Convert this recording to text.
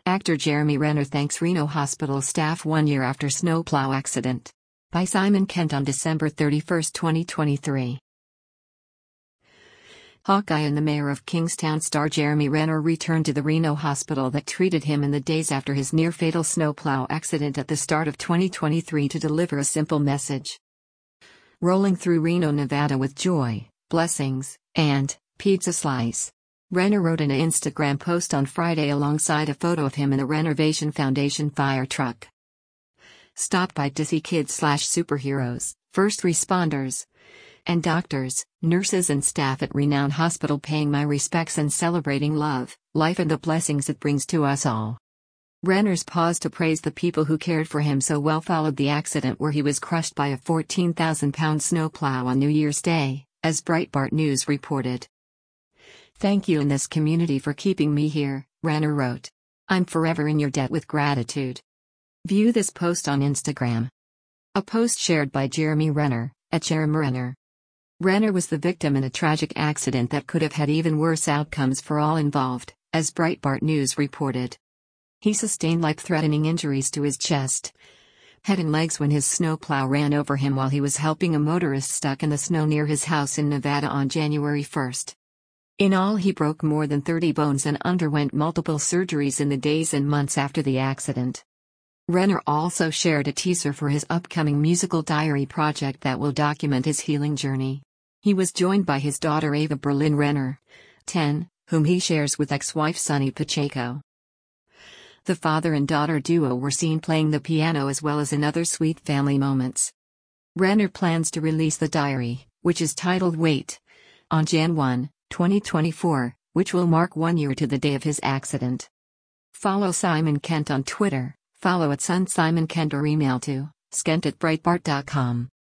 Actor Jeremy Renner thanks Reno hospital staff 1 year after snowplow accident. By Simon Kent on December 31, 2023. Hawkeye and the mayor of Kingstown star Jeremy Renner returned to the Reno hospital that treated him in the days after his near-fatal snowplow accident at the start of 2023 to deliver a simple message. Rolling through Reno, Nevada with joy, blessings, and pizza slice. Renner wrote in an Instagram post on Friday alongside a photo of him in the Renovation Foundation fire truck. Stopped by to see kids/superheroes, first responders, and doctors, nurses and staff at renowned hospital paying my respects and celebrating love, life and the blessings it brings to us all. Renner's pause to praise the people who cared for him so well followed the accident where he was crushed by a 14,000-pound snowplow on New Year's Day, as Breitbart News reported. "Thank you in this community for keeping me here," Renner wrote. "I'm forever in your debt with gratitude." View this post on Instagram. A post shared by Jeremy Renner, at Jeremy Renner. Renner was the victim in a tragic accident that could have had even worse outcomes for all involved, as Breitbart News reported. He sustained life-threatening injuries to his chest, head and legs when his snowplow ran over him while he was helping a motorist stuck in the snow near his house in Nevada on January 1. In all, he broke more than 30 bones and underwent multiple surgeries in the days and months after the accident. Renner also shared a teaser for his upcoming musical diary project that will document his healing journey. He was joined by his daughter Ava Berlin Renner, 10, whom he shares with ex-wife Sunny Pacheco. The father and daughter duo were seen playing the piano as well as in other sweet family moments. Renner plans to release the diary, which is titled Wait, on Jan 1, 2024, which will mark 1 year to the day of his accident. Follow Simon Kent on Twitter, follow @SunSimonKent or email to skent@breitbart.com.